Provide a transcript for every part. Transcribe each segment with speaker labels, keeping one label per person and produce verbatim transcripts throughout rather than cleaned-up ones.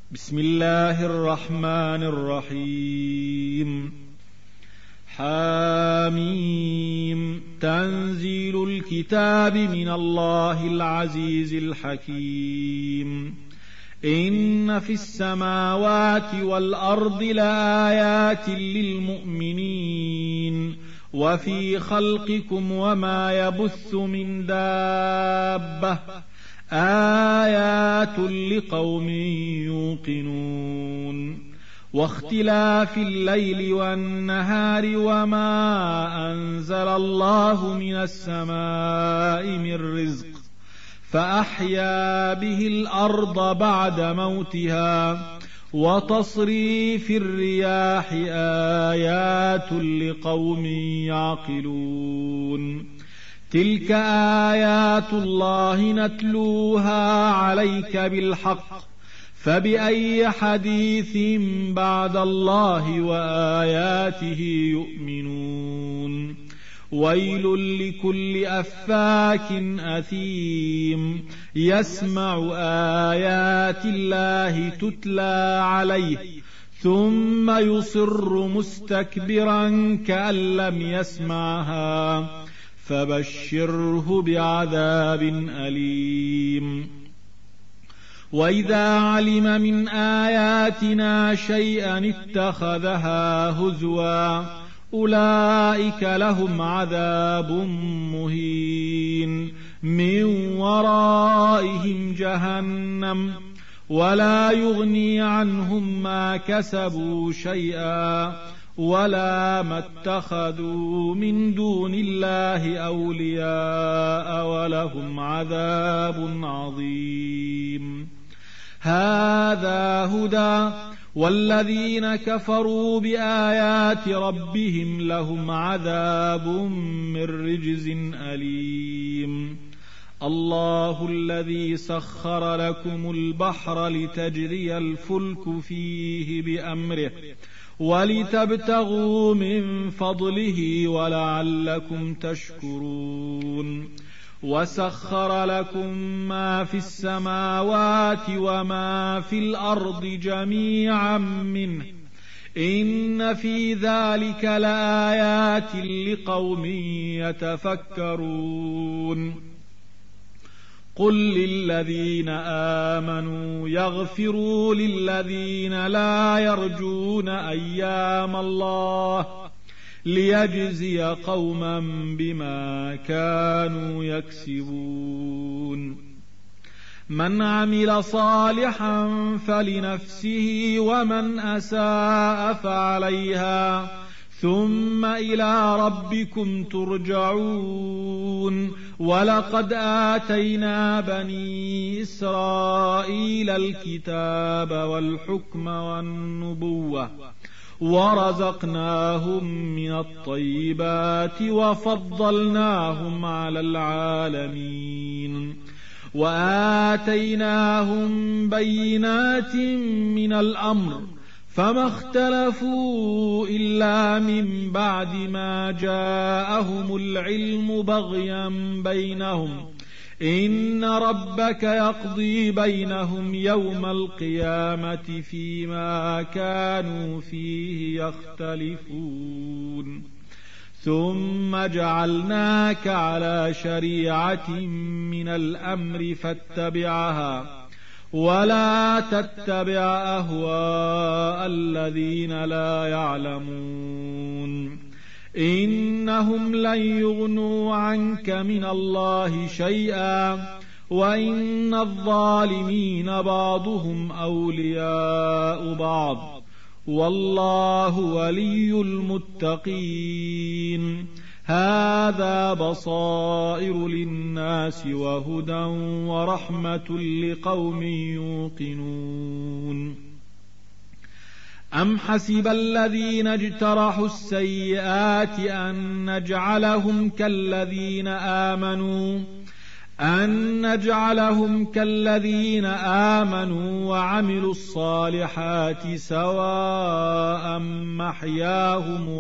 Speaker 1: بسم الله الرحمن الرحيم. حاميم. تنزيل الكتاب من الله العزيز الحكيم. إن في السماوات والأرض لآيات للمؤمنين وفي خلقكم وما يبث من دابة آيات لقوم يوقنون. واختلاف الليل والنهار وما أنزل الله من السماء من رزق فأحيا به الأرض بعد موتها وتصريف الرياح آيات لقوم يعقلون. تلك آيات الله نتلوها عليك بالحق فبأي حديث بعد الله وآياته يؤمنون. ويل لكل أفاك أثيم يسمع آيات الله تتلى عليه ثم يصر مستكبرا كأن لم يسمعها فبشره بعذاب أليم. وإذا علم من آياتنا شيئا اتخذها هزوا أولئك لهم عذاب مهين من ورائهم جهنم ولا يغني عنهم ما كسبوا شيئا ولا ما اتخذوا من دون الله أولياء ولهم عذاب عظيم. هذا هدى والذين كفروا بآيات ربهم لهم عذاب من رجز أليم. الله الذي سخر لكم البحر لتجري الفلك فيه بأمره ولتبتغوا من فضله ولعلكم تشكرون. وسخر لكم ما في السماوات وما في الأرض جميعا منه إن في ذلك لآيات لقوم يتفكرون. قل للذين آمنوا يغفروا للذين لا يرجون أيام الله ليجزي قوما بما كانوا يكسبون. من عمل صالحا فلنفسه ومن أساء فعليها ثم إلى ربكم ترجعون. ولقد آتينا بني إسرائيل الكتاب والحكم والنبوة ورزقناهم من الطيبات وفضلناهم على العالمين وآتيناهم بينات من الأمر فما اختلفوا إلا من بعد ما جاءهم العلم بغيا بينهم إن ربك يقضي بينهم يوم القيامة فيما كانوا فيه يختلفون. ثم جعلناك على شريعة من الأمر فاتبعها ولا تتبع أهواء الذين لا يعلمون إنهم لن يغنوا عنك من الله شيئا وإن الظالمين بعضهم أولياء بعض والله ولي المتقين. هذا بصائر للناس وهدى ورحمة لقوم يوقنون. أم حسب الذين اجترحوا السيئات أن نجعلهم كالذين آمنوا أن نجعلهم كالذين آمنوا وعملوا الصالحات سواء محياهم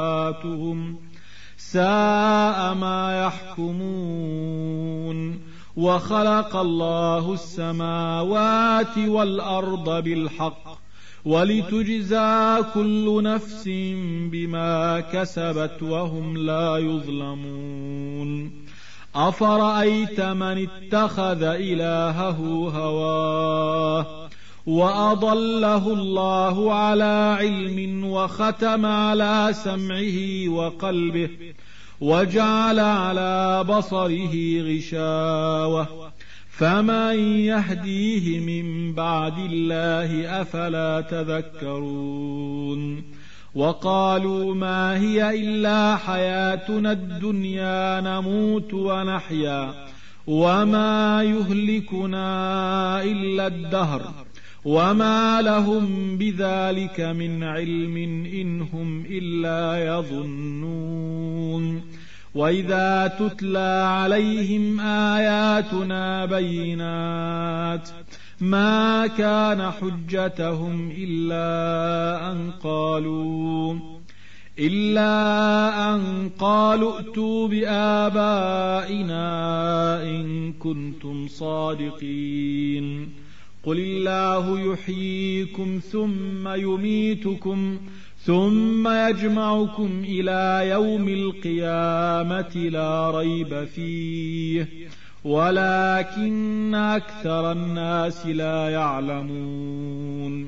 Speaker 1: ومماتهم ساء ما يحكمون. وخلق الله السماوات والأرض بالحق ولتجزى كل نفس بما كسبت وهم لا يظلمون أفرأيت من اتخذ إلهه هواه وأضله الله على علم وختم على سمعه وقلبه وجعل على بصره غشاوة فمن يهديه من بعد الله أفلا تذكرون وقالوا ما هي إلا حياتنا الدنيا نموت ونحيا وما يهلكنا إلا الدهر وما لهم بذلك من علم إن هم إلا يظنون وإذا تتلى عليهم آياتنا بينات ما كان حجتهم إلا أن قالوا إلا أن قالوا ائتوا بآبائنا إن كنتم صادقين قل الله يحييكم ثم يميتكم ثم يجمعكم إلى يوم القيامة لا ريب فيه ولكن أكثر الناس لا يعلمون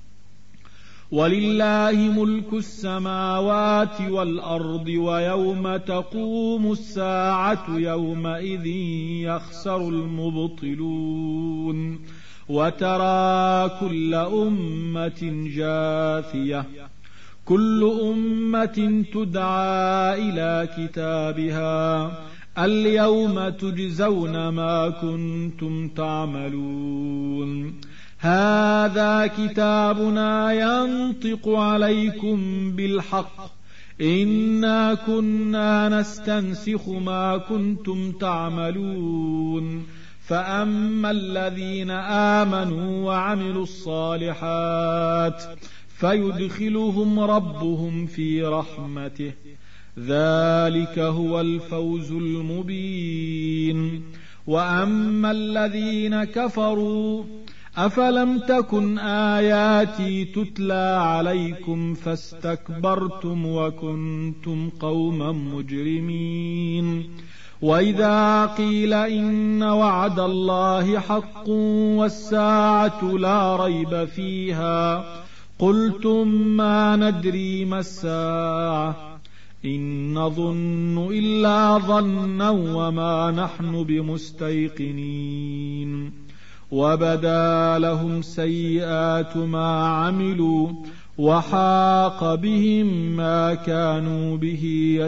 Speaker 1: ولله ملك السماوات والأرض ويوم تقوم الساعة يومئذ يخسر المبطلون وترى كل أمة جاثية كل أمة تدعى إلى كتابها اليوم تجزون ما كنتم تعملون هذا كتابنا ينطق عليكم بالحق إنا كنا نستنسخ ما كنتم تعملون فأما الذين آمنوا وعملوا الصالحات فيدخلهم ربهم في رحمته ذلك هو الفوز المبين وأما الذين كفروا أفلم تكن آياتي تتلى عليكم فاستكبرتم وكنتم قوما مجرمين وإذا قيل إن وعد الله حق والساعة لا ريب فيها قلتم ما ندري ما الساعة إن نظن إلا ظنا وما نحن بمستيقنين وبدا لهم سيئات ما عملوا وحاق بهم ما كانوا به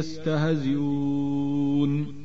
Speaker 1: يستهزئون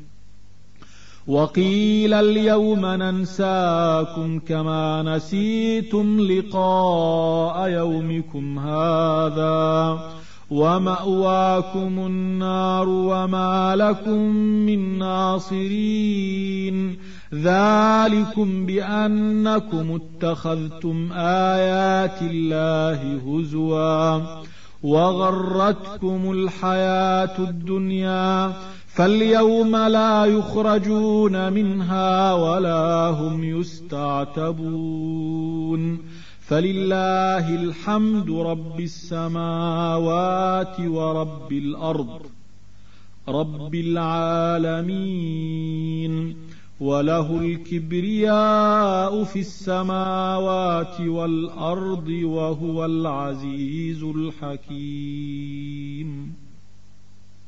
Speaker 1: وقيل اليوم ننساكم كما نسيتم لقاء يومكم هذا ومأواكم النار وما لكم من ناصرين ذلكم بأنكم اتخذتم آيات الله هزوا وغرتكم الحياة الدنيا فاليوم لا يخرجون منها ولا هم يستعتبون فلله الحمد رب السماوات ورب الأرض رب العالمين وله الكبرياء في السماوات والأرض وهو العزيز الحكيم.